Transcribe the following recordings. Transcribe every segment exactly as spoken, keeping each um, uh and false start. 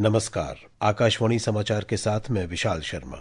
नमस्कार। आकाशवाणी समाचार के साथ मैं विशाल शर्मा।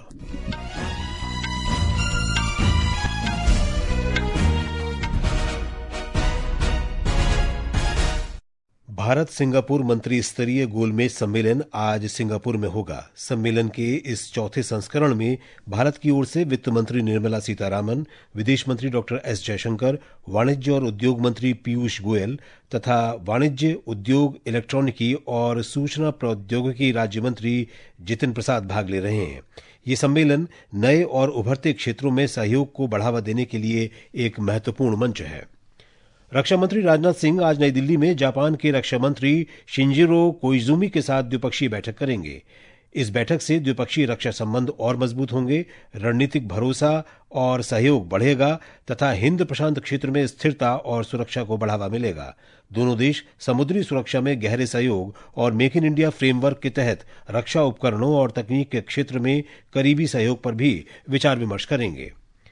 भारत सिंगापुर मंत्री स्तरीय गोलमेज सम्मेलन आज सिंगापुर में होगा। सम्मेलन के इस चौथे संस्करण में भारत की ओर से वित्त मंत्री निर्मला सीतारामन, विदेश मंत्री डॉक्टर एस जयशंकर, वाणिज्य और उद्योग मंत्री पीयूष गोयल तथा वाणिज्य, उद्योग, इलेक्ट्रॉनिकी और सूचना प्रौद्योगिकी राज्य मंत्री जितिन प्रसाद भाग ले रहे हैं। ये सम्मेलन नए और उभरते क्षेत्रों में सहयोग को बढ़ावा देने के लिए एक महत्वपूर्ण मंच है। रक्षा मंत्री राजनाथ सिंह आज नई दिल्ली में जापान के रक्षा मंत्री शिंजिरो कोइजुमी के साथ द्विपक्षीय बैठक करेंगे। इस बैठक से द्विपक्षीय रक्षा संबंध और मजबूत होंगे, रणनीतिक भरोसा और सहयोग बढ़ेगा तथा हिंद प्रशांत क्षेत्र में स्थिरता और सुरक्षा को बढ़ावा मिलेगा। दोनों देश समुद्री सुरक्षा में गहरे सहयोग और मेक इन इंडिया फ्रेमवर्क के तहत रक्षा उपकरणों और तकनीक के क्षेत्र में करीबी सहयोग पर भी विचार विमर्श करेंगे।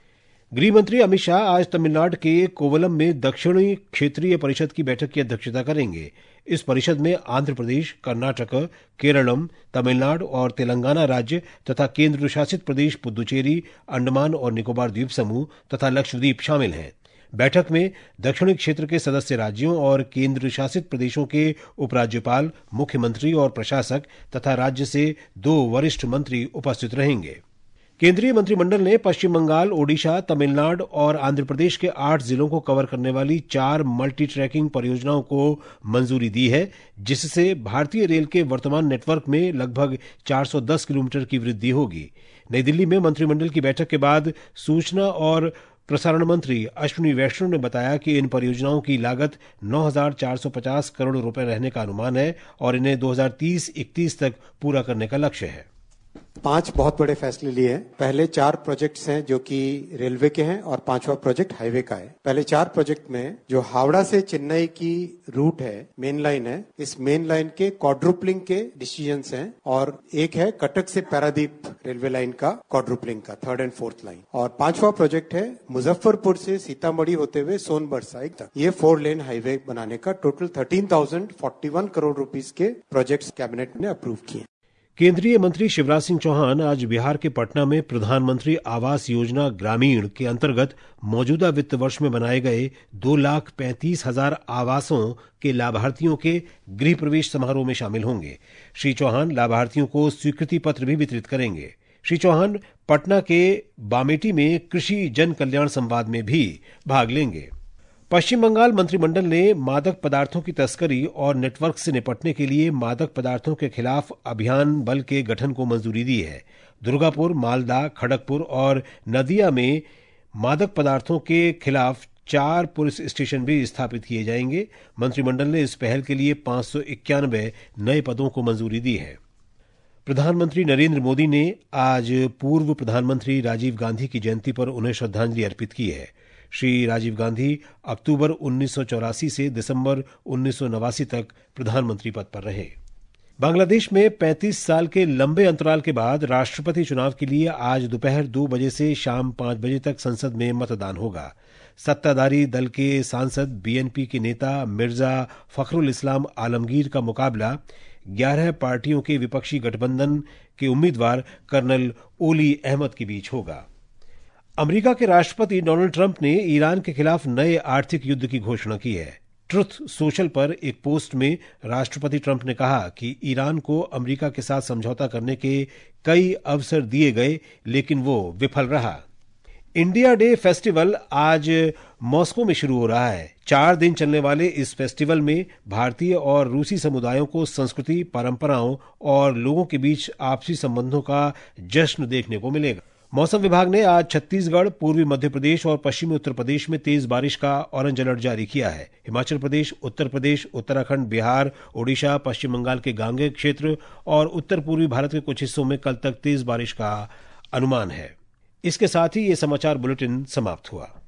गृह मंत्री अमित शाह आज तमिलनाडु के कोवलम में दक्षिणी क्षेत्रीय परिषद की बैठक की अध्यक्षता करेंगे। इस परिषद में आंध्र प्रदेश, कर्नाटक, केरलम, तमिलनाडु और तेलंगाना राज्य तथा केंद्र शासित प्रदेश पुदुचेरी, अंडमान और निकोबार द्वीप समूह तथा लक्षद्वीप शामिल हैं। बैठक में दक्षिणी क्षेत्र के सदस्य राज्यों और केंद्र शासित प्रदेशों के उपराज्यपाल, मुख्यमंत्री और प्रशासक तथा राज्य से दो वरिष्ठ मंत्री उपस्थित रहेंगे। केंद्रीय मंत्रिमंडल ने पश्चिम बंगाल, ओडिशा, तमिलनाडु और आंध्र प्रदेश के आठ जिलों को कवर करने वाली चार मल्टी ट्रैकिंग परियोजनाओं को मंजूरी दी है, जिससे भारतीय रेल के वर्तमान नेटवर्क में लगभग चार सौ दस किलोमीटर की वृद्धि होगी। नई दिल्ली में मंत्रिमंडल की बैठक के बाद सूचना और प्रसारण मंत्री अश्विनी वैष्णव ने बताया कि इन परियोजनाओं की लागत नौ हजार चार सौ पचास करोड़ रुपए रहने का अनुमान है और इन्हें दो हजार तीस इकतीस तक पूरा करने का लक्ष्य है। पांच बहुत बड़े फैसले लिए हैं। पहले चार प्रोजेक्ट्स हैं जो कि रेलवे के हैं और पांचवा प्रोजेक्ट हाईवे का है। पहले चार प्रोजेक्ट में जो हावड़ा से चेन्नई की रूट है, मेन लाइन है, इस मेन लाइन के क्वाड्रुपलिंग के डिसीजंस हैं और एक है कटक से पारादीप रेलवे लाइन का क्वाड्रुपलिंग का थर्ड एंड फोर्थ लाइन। और पांचवा प्रोजेक्ट है मुजफ्फरपुर से सीतामढ़ी होते हुए सोनभद्र साइड तक ये फोर लेन हाईवे बनाने का total thirteen thousand forty one crore rupees के प्रोजेक्ट्स कैबिनेट ने अप्रूव किए। केंद्रीय मंत्री शिवराज सिंह चौहान आज बिहार के पटना में प्रधानमंत्री आवास योजना ग्रामीण के अंतर्गत मौजूदा वित्त वर्ष में बनाए गए दो लाख पैंतीस हजार आवासों के लाभार्थियों के गृह प्रवेश समारोह में शामिल होंगे। श्री चौहान लाभार्थियों को स्वीकृति पत्र भी वितरित करेंगे। श्री चौहान पटना के बामेटी में कृषि जन कल्याण संवाद में भी भाग लेंगे। पश्चिम बंगाल मंत्रिमंडल ने मादक पदार्थों की तस्करी और नेटवर्क से निपटने के लिए मादक पदार्थों के खिलाफ अभियान बल के गठन को मंजूरी दी है। दुर्गापुर, मालदा, खड़गपुर और नदिया में मादक पदार्थों के खिलाफ चार पुलिस स्टेशन भी स्थापित किए जाएंगे। मंत्रिमंडल ने इस पहल के लिए पांच सौ इक्यानवे नए पदों को मंजूरी दी है। प्रधानमंत्री नरेंद्र मोदी ने आज पूर्व प्रधानमंत्री राजीव गांधी की जयंती पर उन्हें श्रद्धांजलि अर्पित की है। श्री राजीव गांधी अक्टूबर उन्नीस सौ चौरासी से दिसंबर उन्नीस सौ नवासी तक प्रधानमंत्री पद पर रहे। बांग्लादेश में पैंतीस साल के लंबे अंतराल के बाद राष्ट्रपति चुनाव के लिए आज दोपहर दो बजे से शाम पांच बजे तक संसद में मतदान होगा। सत्ताधारी दल के सांसद बीएनपी के नेता मिर्जा फखरुल इस्लाम आलमगीर का मुकाबला ग्यारह पार्टियों के विपक्षी गठबंधन के उम्मीदवार कर्नल ओली अहमद के बीच होगा। अमेरिका के राष्ट्रपति डोनाल्ड ट्रंप ने ईरान के खिलाफ नए आर्थिक युद्ध की घोषणा की है। ट्रुथ सोशल पर एक पोस्ट में राष्ट्रपति ट्रंप ने कहा कि ईरान को अमेरिका के साथ समझौता करने के कई अवसर दिए गए, लेकिन वो विफल रहा। इंडिया डे फेस्टिवल आज मॉस्को में शुरू हो रहा है। चार दिन चलने वाले इस फेस्टिवल में भारतीय और रूसी समुदायों को संस्कृति, परंपराओं और लोगों के बीच आपसी संबंधों का जश्न देखने को मिलेगा। मौसम विभाग ने आज छत्तीसगढ़, पूर्वी मध्य प्रदेश और पश्चिमी उत्तर प्रदेश में तेज बारिश का ऑरेंज अलर्ट जारी किया है। हिमाचल प्रदेश, उत्तर प्रदेश, उत्तराखंड, बिहार, ओडिशा, पश्चिम बंगाल के गांगेय क्षेत्र और उत्तर पूर्वी भारत के कुछ हिस्सों में कल तक तेज बारिश का अनुमान है। इसके साथ ही ये समाचार बुलेटिन समाप्त हुआ।